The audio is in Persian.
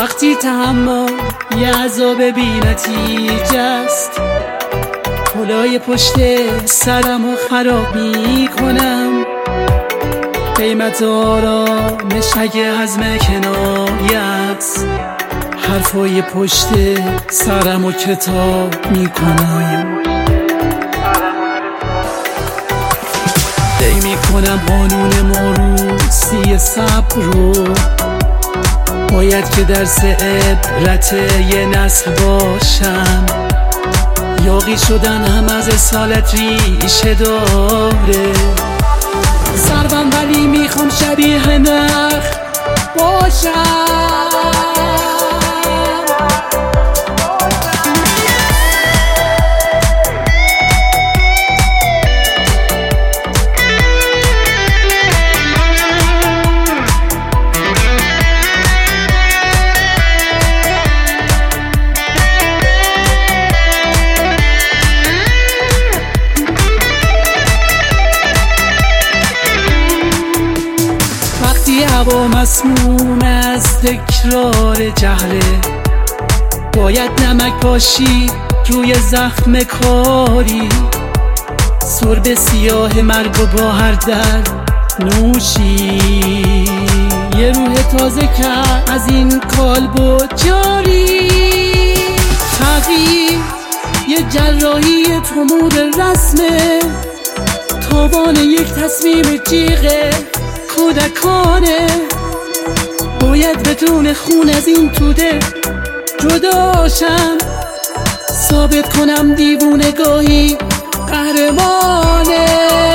وقتی تحمل یه عذاب بی نتیجه است، کلاه پشت سرم رو خراب می کنم. قیمت آرامش اگه حزم کنایه است، حرفای پشت سرم رو کتاب می کنم. دی می کنم قانون موروثی صبر رو، باید که درس عبرت یه نسل باشم. یاغی شدن هم از اصالت ریشه داره، سربم ولی میخوام شبیه نخ باشم. هوا مسموم از تکرار جهله، باید نمک باشی روی زخم کاری. سرب سیاه مرگ و با هر در نوشی، یه روح تازه که از این کالبد جاری. تغییر یه جراحی تومور رسمه، تاوان یک تصمیم جیغه کودکانه. باید بدون خون از این توده جداشم، ثابت کنم دیوونگاهی قهرمانه.